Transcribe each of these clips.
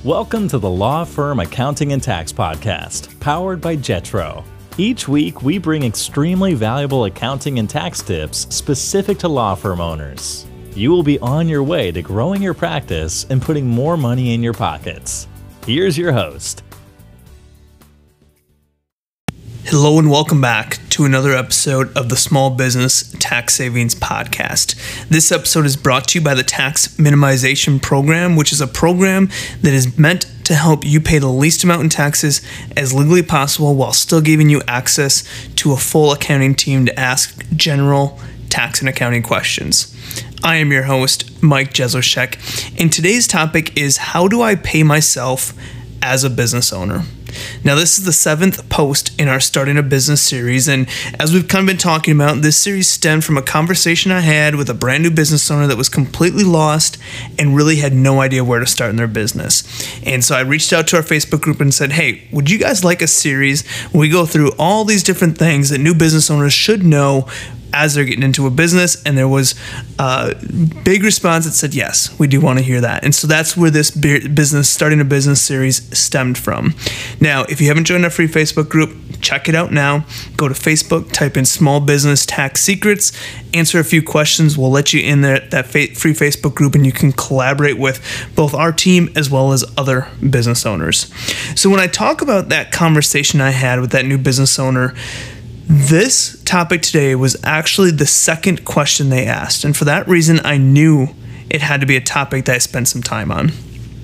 Welcome to the Law Firm Accounting and Tax Podcast, powered by Jetro. Each week, we bring extremely valuable accounting and tax tips specific to law firm owners. You will be on your way to growing your practice and putting more money in your pockets. Here's your host. Hello and welcome back to another episode of the Small Business Tax Savings Podcast. This episode is brought to you by the Tax Minimization Program, which is a program that is meant to help you pay the least amount in taxes as legally possible while still giving you access to a full accounting team to ask general tax and accounting questions. I am your host, Mike Jezoshek, and today's topic is how do I pay myself as a business owner? Now, this is the 7th post in our Starting a Business series, and as we've kind of been talking about, this series stemmed from a conversation I had with a brand new business owner that was completely lost and really had no idea where to start in their business. And so I reached out to our Facebook group and said, hey, would you guys like a series where we go through all these different things that new business owners should know as they're getting into a business? And there was a big response that said, yes, we do want to hear that. And so that's where this Starting a Business series stemmed from. Now, if you haven't joined our free Facebook group, check it out now. Go to Facebook, type in Small Business Tax Secrets, answer a few questions. We'll let you in there, that free Facebook group, and you can collaborate with both our team as well as other business owners. So when I talk about that conversation I had with that new business owner, this topic today was actually the second question they asked, and for that reason, I knew it had to be a topic that I spent some time on.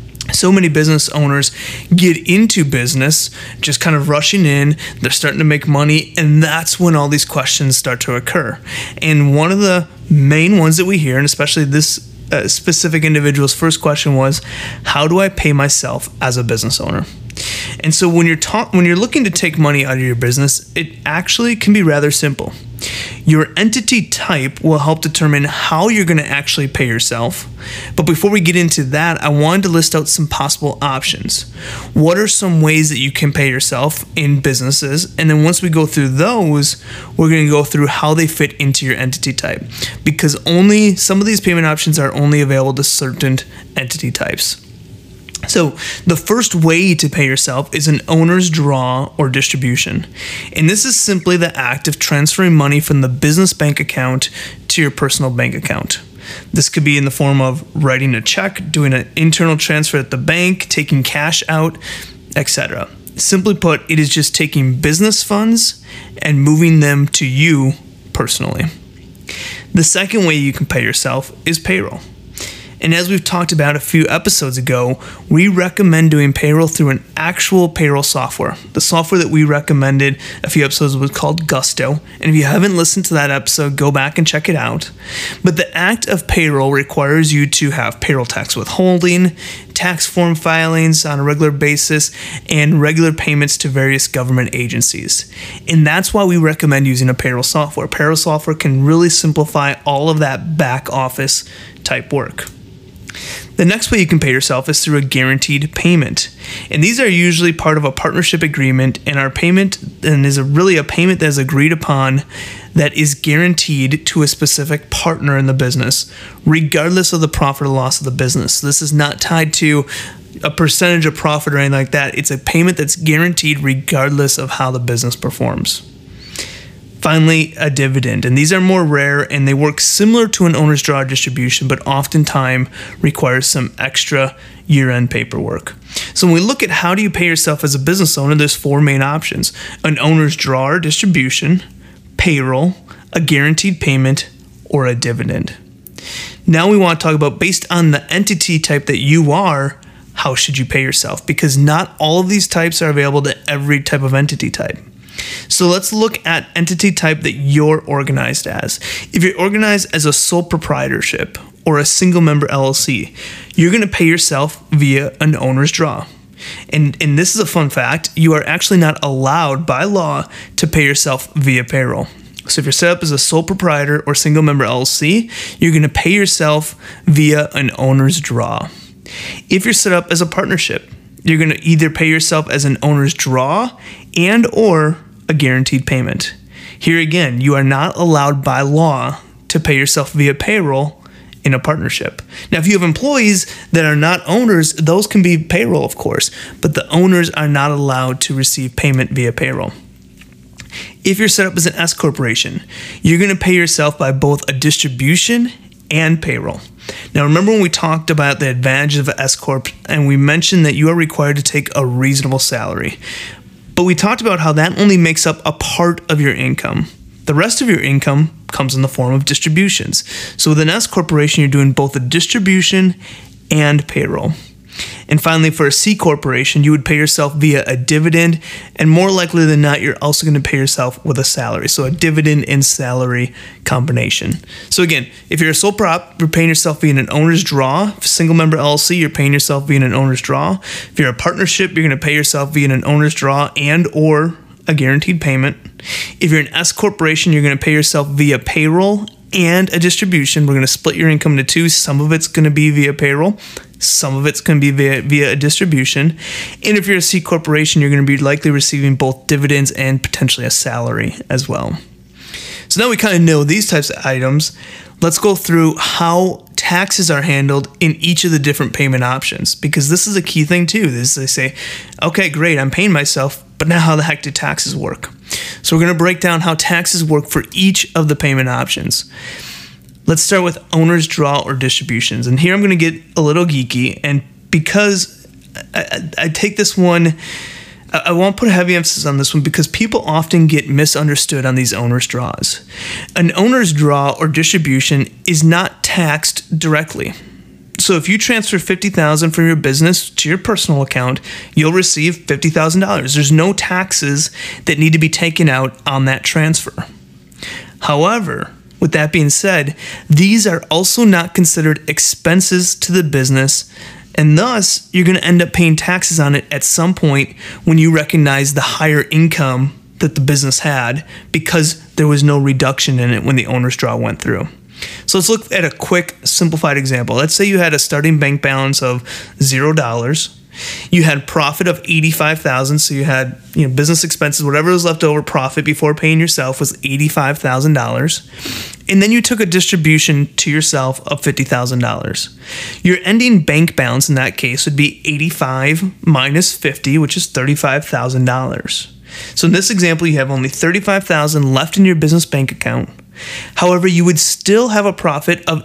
So many business owners get into business just kind of rushing in, they're starting to make money, and that's when all these questions start to occur. And one of the main ones that we hear, and especially this specific individual's first question was, how do I pay myself as a business owner? And so when you're looking to take money out of your business, it actually can be rather simple. Your entity type will help determine how you're going to actually pay yourself. But before we get into that, I wanted to list out some possible options. What are some ways that you can pay yourself in businesses? And then once we go through those, we're going to go through how they fit into your entity type, because only some of these payment options are only available to certain entity types. So the first way to pay yourself is an owner's draw or distribution. And this is simply the act of transferring money from the business bank account to your personal bank account. This could be in the form of writing a check, doing an internal transfer at the bank, taking cash out, etc. Simply put, it is just taking business funds and moving them to you personally. The second way you can pay yourself is payroll. And as we've talked about a few episodes ago, we recommend doing payroll through an actual payroll software. The software that we recommended a few episodes was called Gusto. And if you haven't listened to that episode, go back and check it out. But the act of payroll requires you to have payroll tax withholding, tax form filings on a regular basis, and regular payments to various government agencies. And that's why we recommend using a payroll software. Payroll software can really simplify all of that back office type work. The next way you can pay yourself is through a guaranteed payment. And these are usually part of a partnership agreement, and our payment is really a payment that is agreed upon that is guaranteed to a specific partner in the business, regardless of the profit or loss of the business. This is not tied to a percentage of profit or anything like that. It's a payment that's guaranteed regardless of how the business performs. Finally, a dividend, and these are more rare and they work similar to an owner's draw distribution, but oftentimes requires some extra year-end paperwork. So when we look at how do you pay yourself as a business owner, there's 4 main options: an owner's draw or distribution, payroll, a guaranteed payment, or a dividend. Now we want to talk about, based on the entity type that you are, how should you pay yourself? Because not all of these types are available to every type of entity type. So let's look at entity type that you're organized as. If you're organized as a sole proprietorship or a single member LLC, you're going to pay yourself via an owner's draw. And this is a fun fact, you are actually not allowed by law to pay yourself via payroll. So if you're set up as a sole proprietor or single member LLC, you're going to pay yourself via an owner's draw. If you're set up as a partnership, you're going to either pay yourself as an owner's draw and or a guaranteed payment. Here again, you are not allowed by law to pay yourself via payroll, in a partnership. Now, if you have employees that are not owners, those can be payroll, of course, but the owners are not allowed to receive payment via payroll. If you're set up as an S corporation, you're going to pay yourself by both a distribution and payroll. Now, remember when we talked about the advantages of an S corp, and we mentioned that you are required to take a reasonable salary. But we talked about how that only makes up a part of your income. The rest of your income comes in the form of distributions. So with an S corporation, you're doing both a distribution and payroll. And finally, for a C corporation, you would pay yourself via a dividend, and more likely than not, you're also going to pay yourself with a salary. So a dividend and salary combination. So again, if you're a sole prop, you're paying yourself via an owner's draw. If single member LLC, you're paying yourself via an owner's draw. If you're a partnership, you're going to pay yourself via an owner's draw and or a guaranteed payment. If you're an S corporation, you're going to pay yourself via payroll and a distribution. We're going to split your income into two. Some of it's going to be via payroll. Some of it's going to be via a distribution. And if you're a C corporation, you're going to be likely receiving both dividends and potentially a salary as well. So now we kind of know these types of items. Let's go through how taxes are handled in each of the different payment options, because this is a key thing too. This they say, okay, great, I'm paying myself, but now how the heck do taxes work? So we're going to break down how taxes work for each of the payment options. Let's start with owner's draw or distributions. And here I'm going to get a little geeky, and because I take this one, I won't put a heavy emphasis on this one because people often get misunderstood on these owner's draws. An owner's draw or distribution is not taxed directly. So if you transfer $50,000 from your business to your personal account, you'll receive $50,000. There's no taxes that need to be taken out on that transfer. However, with that being said, these are also not considered expenses to the business, and thus you're going to end up paying taxes on it at some point when you recognize the higher income that the business had because there was no reduction in it when the owner's draw went through. So let's look at a quick, simplified example. Let's say you had a starting bank balance of $0. You had profit of $85,000, so you had business expenses, whatever was left over, profit before paying yourself was $85,000, and then you took a distribution to yourself of $50,000. Your ending bank balance in that case would be 85 minus 50, which is $35,000. So in this example, you have only $35,000 left in your business bank account. However, you would still have a profit of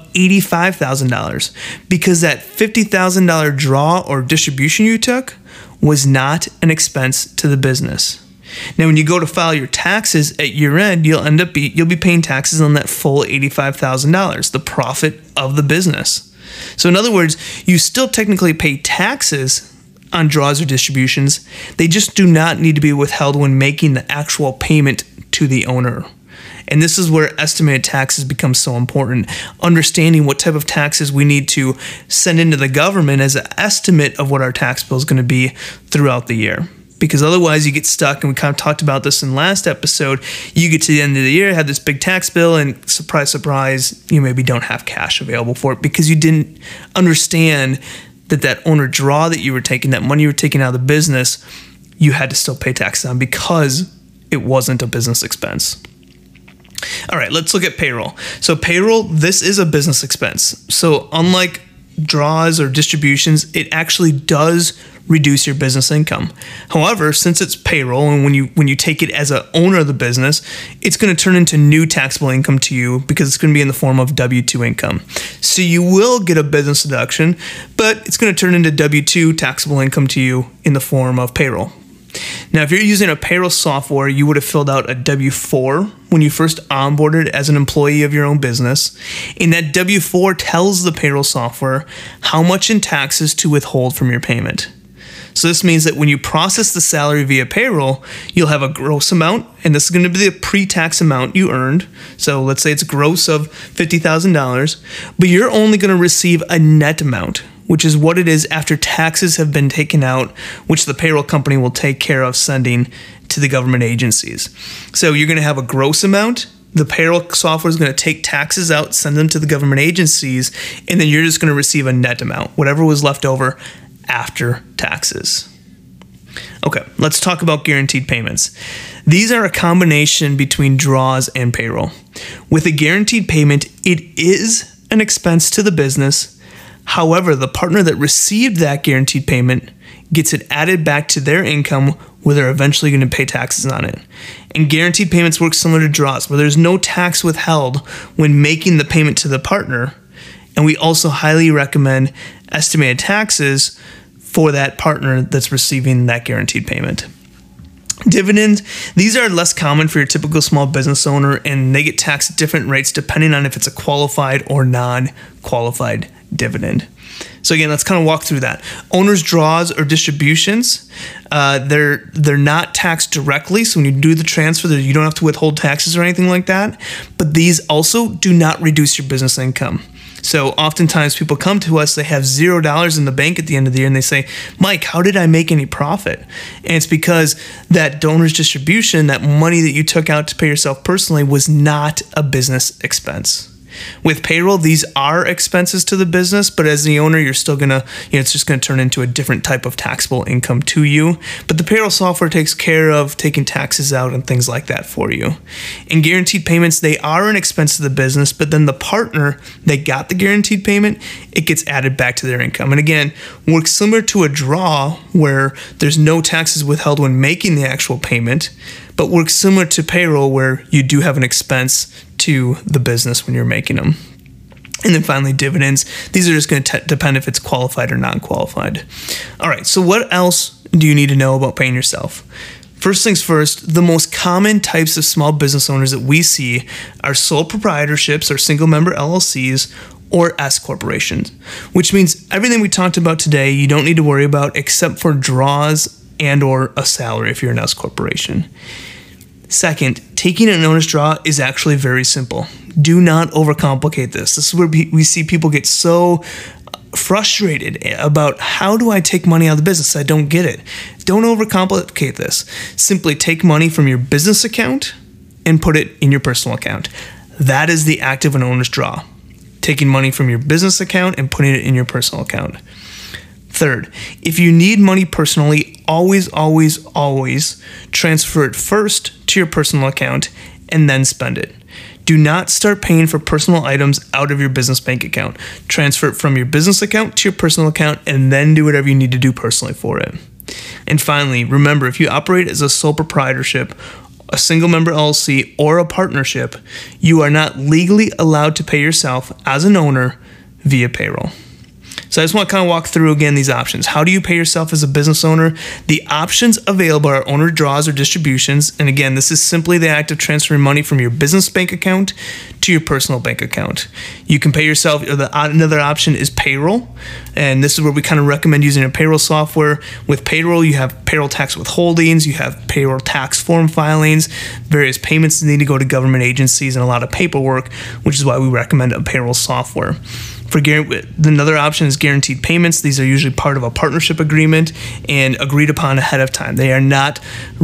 $85,000 because that $50,000 draw or distribution you took was not an expense to the business. Now, when you go to file your taxes at year end, you'll be paying taxes on that full $85,000, the profit of the business. So in other words, you still technically pay taxes on draws or distributions. They just do not need to be withheld when making the actual payment to the owner. And this is where estimated taxes become so important. Understanding what type of taxes we need to send into the government as an estimate of what our tax bill is going to be throughout the year. Because otherwise you get stuck, and we kind of talked about this in the last episode, you get to the end of the year, have this big tax bill, and surprise, surprise, you maybe don't have cash available for it because you didn't understand that owner draw that you were taking, that money you were taking out of the business, you had to still pay taxes on because it wasn't a business expense. All right, let's look at payroll. So payroll, this is a business expense. So unlike draws or distributions, it actually does reduce your business income. However, since it's payroll, and when you take it as an owner of the business, it's going to turn into new taxable income to you because it's going to be in the form of W-2 income. So you will get a business deduction, but it's going to turn into W-2 taxable income to you in the form of payroll. Now, if you're using a payroll software, you would have filled out a W-4 when you first onboarded as an employee of your own business. And that W-4 tells the payroll software how much in taxes to withhold from your payment. So this means that when you process the salary via payroll, you'll have a gross amount, and this is going to be the pre-tax amount you earned. So let's say it's gross of $50,000, but you're only going to receive a net amount, which is what it is after taxes have been taken out, which the payroll company will take care of sending to the government agencies. So you're going to have a gross amount. The payroll software is going to take taxes out, send them to the government agencies, and then you're just going to receive a net amount, whatever was left over after taxes. Okay, let's talk about guaranteed payments. These are a combination between draws and payroll. With a guaranteed payment, it is an expense to the business. However, the partner that received that guaranteed payment gets it added back to their income where they're eventually going to pay taxes on it. And guaranteed payments work similar to draws, where there's no tax withheld when making the payment to the partner. And we also highly recommend estimated taxes for that partner that's receiving that guaranteed payment. Dividends, these are less common for your typical small business owner, and they get taxed at different rates depending on if it's a qualified or non-qualified dividend. So again, let's kind of walk through that. Owner's draws or distributions, they're not taxed directly. So when you do the transfer, you don't have to withhold taxes or anything like that. But these also do not reduce your business income. So oftentimes people come to us, they have $0 in the bank at the end of the year, and they say, Mike, how did I make any profit? And it's because that donor's distribution, that money that you took out to pay yourself personally, was not a business expense. With payroll, these are expenses to the business, but as the owner, you're still gonna, it's just gonna turn into a different type of taxable income to you. But the payroll software takes care of taking taxes out and things like that for you. In guaranteed payments, they are an expense to the business, but then the partner that got the guaranteed payment, it gets added back to their income. And again, works similar to a draw where there's no taxes withheld when making the actual payment, but works similar to payroll where you do have an expense to the business when you're making them. And then finally, dividends. These are just going to depend if it's qualified or non-qualified. All right, so what else do you need to know about paying yourself? First things first, the most common types of small business owners that we see are sole proprietorships or single member LLCs or S corporations, which means everything we talked about today, you don't need to worry about except for draws and or a salary if you're an S corporation. Second, taking an owner's draw is actually very simple. Do not overcomplicate this. This is where we see people get so frustrated about, how do I take money out of the business? I don't get it. Don't overcomplicate this. Simply take money from your business account and put it in your personal account. That is the act of an owner's draw. Taking money from your business account and putting it in your personal account. Third, if you need money personally, always transfer it first to your personal account and then spend it. Do not start paying for personal items out of your business bank account. Transfer it from your business account to your personal account and then do whatever you need to do personally for it. And finally, remember, if you operate as a sole proprietorship, a single member LLC, or a partnership, you are not legally allowed to pay yourself as an owner via payroll. So I just want to kind of walk through again these options. How do you pay yourself as a business owner? The options available are owner draws or distributions. And again, this is simply the act of transferring money from your business bank account to your personal bank account. You can pay yourself, another option is payroll. And this is where we kind of recommend using a payroll software. With payroll, you have payroll tax withholdings, you have payroll tax form filings, various payments that need to go to government agencies, and a lot of paperwork, which is why we recommend a payroll software. Another option is guaranteed payments. These are usually part of a partnership agreement and agreed upon ahead of time. They're not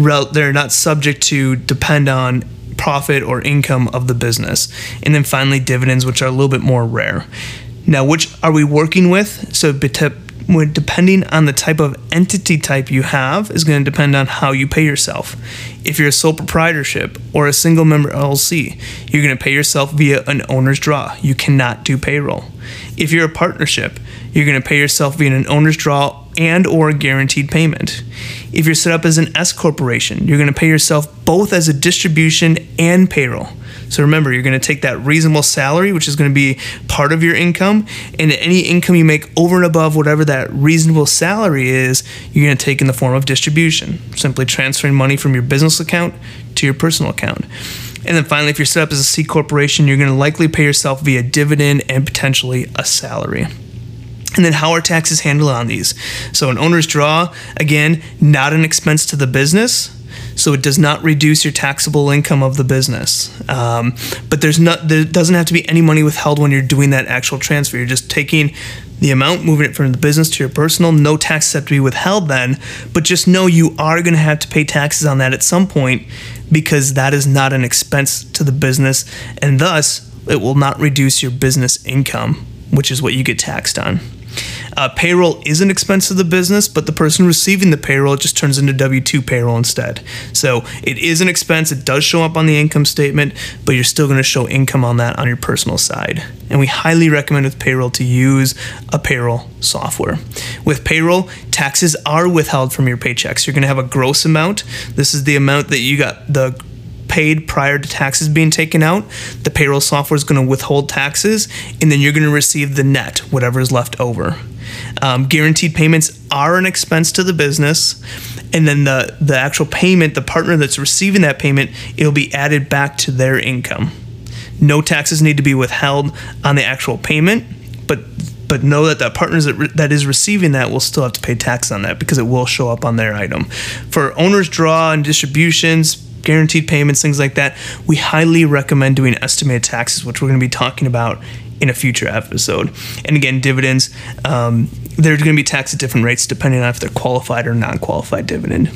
subject to depend on profit or income of the business. And then finally, dividends, which are a little bit more rare. Now, which are we working with? So depending on the type of entity type you have is going to depend on how you pay yourself. If you're a sole proprietorship or a single member LLC, you're going to pay yourself via an owner's draw. You cannot do payroll. If you're a partnership, you're going to pay yourself via an owner's draw and or guaranteed payment. If you're set up as an S corporation, you're going to pay yourself both as a distribution and payroll. So remember, you're going to take that reasonable salary, which is going to be part of your income, and any income you make over and above whatever that reasonable salary is, you're going to take in the form of distribution, simply transferring money from your business account to your personal account. And then finally, if you're set up as a C corporation, you're going to likely pay yourself via dividend and potentially a salary. And then how are taxes handled on these? So an owner's draw, again, not an expense to the business, so it does not reduce your taxable income of the business. But there doesn't have to be any money withheld when you're doing that actual transfer. You're just taking the amount, moving it from the business to your personal. No taxes have to be withheld then, but just know you are going to have to pay taxes on that at some point because that is not an expense to the business, and thus it will not reduce your business income, which is what you get taxed on. Payroll is an expense of the business, but the person receiving the payroll just turns into W-2 payroll instead. So it is an expense. It does show up on the income statement, but you're still going to show income on that on your personal side. And we highly recommend with payroll to use a payroll software. With payroll, taxes are withheld from your paychecks. You're going to have a gross amount. This is the amount that you got paid prior to taxes being taken out. The payroll software is going to withhold taxes, and then you're going to receive the net, whatever is left over. Guaranteed payments are an expense to the business, and then the actual payment, the partner that's receiving that payment, it'll be added back to their income. No taxes need to be withheld on the actual payment, but know that the partner that is receiving that will still have to pay tax on that because it will show up on their item. For owner's draw and distributions, guaranteed payments, things like that, we highly recommend doing estimated taxes, which we're going to be talking about in a future episode. And again, dividends, they're going to be taxed at different rates depending on if they're qualified or non-qualified dividend.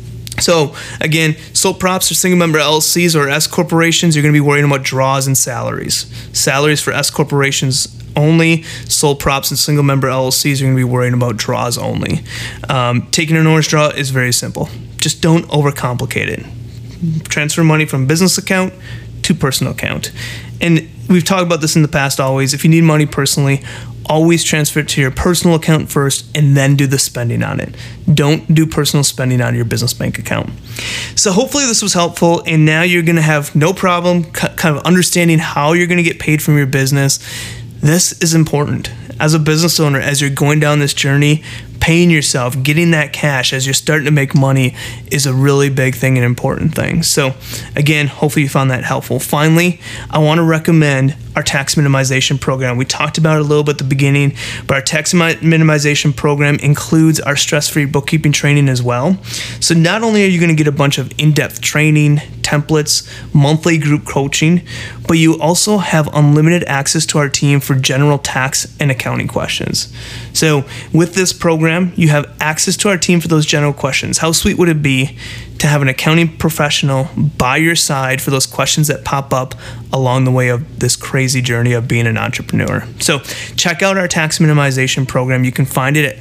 So again, sole props or single member LLCs or S corporations, you're going to be worrying about draws and salaries. Salaries for S corporations only. Sole props and single member LLCs, you're going to be worrying about draws only. Taking an owner's draw is very simple. Just don't overcomplicate it. Transfer money from business account to personal account. And we've talked about this in the past always. If you need money personally, always transfer it to your personal account first and then do the spending on it. Don't do personal spending on your business bank account. So hopefully this was helpful, and now you're going to have no problem kind of understanding how you're going to get paid from your business. This is important. As a business owner, as you're going down this journey, paying yourself, getting that cash as you're starting to make money is a really big thing and important thing. So again, hopefully you found that helpful. Finally, I want to recommend our tax minimization program. We talked about it a little bit at the beginning, but our tax minimization program includes our stress-free bookkeeping training as well. So not only are you going to get a bunch of in-depth training, templates, monthly group coaching, but you also have unlimited access to our team for general tax and accounting questions. So with this program, you have access to our team for those general questions. How sweet would it be to have an accounting professional by your side for those questions that pop up along the way of this crazy journey of being an entrepreneur? So check out our tax minimization program. You can find it at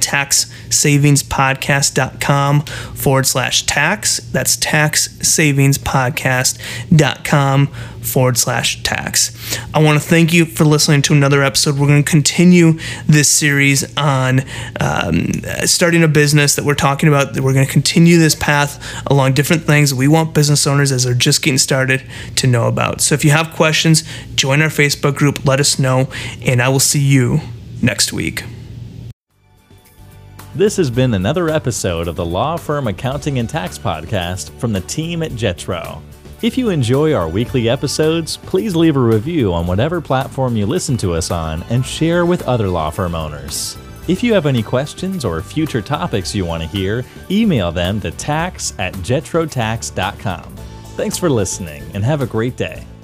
taxsavingspodcast.com/tax. That's taxsavingspodcast.com/tax. I want to thank you for listening to another episode. We're going to continue this series on starting a business that we're talking about. We're going to continue this path along different things that we want business owners as they're just getting started to know about. So if you have questions, join our Facebook group, let us know, and I will see you next week. This has been another episode of the Law Firm Accounting and Tax Podcast from the team at Jetro. If you enjoy our weekly episodes, please leave a review on whatever platform you listen to us on and share with other law firm owners. If you have any questions or future topics you want to hear, email them to tax@jetrotax.com. Thanks for listening and have a great day.